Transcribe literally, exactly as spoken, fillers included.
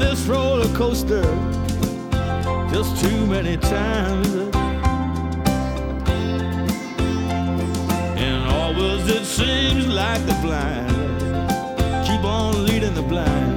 this roller coaster just too many times. And always it seems like the blind keep on leading the blind.